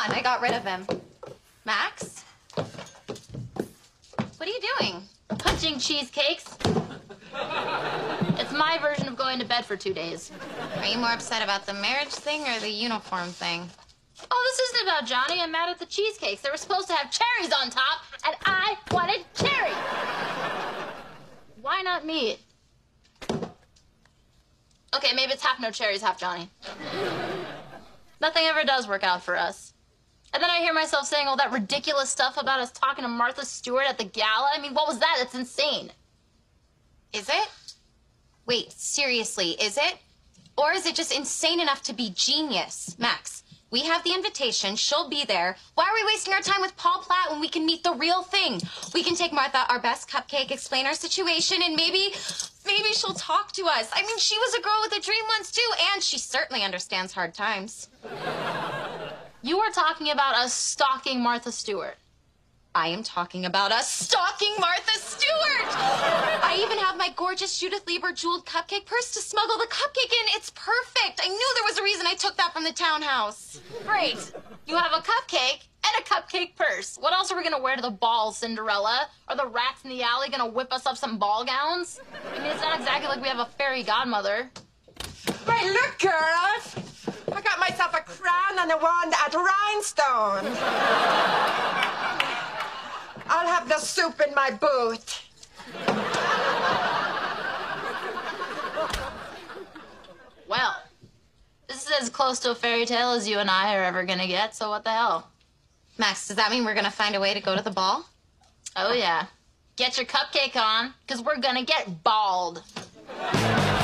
gone. I got rid of him. Max? What are you doing? Punching cheesecakes. It's my version of going to bed for 2 days. Are you more upset about the marriage thing or the uniform thing? Oh, this isn't about Johnny. I'm mad at the cheesecakes. They were supposed to have cherries on top, and I wanted cherry. Why not me? Okay, maybe it's half no cherries, half Johnny. Nothing ever does work out for us. And then I hear myself saying all that ridiculous stuff about us talking to Martha Stewart at the gala. I mean, what was that? It's insane. Is it? Wait, seriously, is it? Or is it just insane enough to be genius? Max, we have the invitation. She'll be there. Why are we wasting our time with Paul Platt when we can meet the real thing? We can take Martha our best cupcake, explain our situation, and maybe she'll talk to us. I mean, she was a girl with a dream once, too, and she certainly understands hard times. You are talking about us stalking Martha Stewart. I am talking about us stalking Martha Stewart! I even have my gorgeous Judith Lieber jeweled cupcake purse to smuggle the cupcake in. It's perfect. I knew there was a reason I took that from the townhouse. Great. You have a cupcake and a cupcake purse. What else are we going to wear to the ball, Cinderella? Are the rats in the alley going to whip us up some ball gowns? I mean, it's not exactly like we have a fairy godmother. Hey, look, girls! I got myself a crown and a wand at Rhinestone. I'll have the soup in my boot. Well, this is as close to a fairy tale as you and I are ever gonna get, so what the hell? Max, does that mean we're gonna find a way to go to the ball? Oh, yeah. Get your cupcake on, because we're gonna get bald.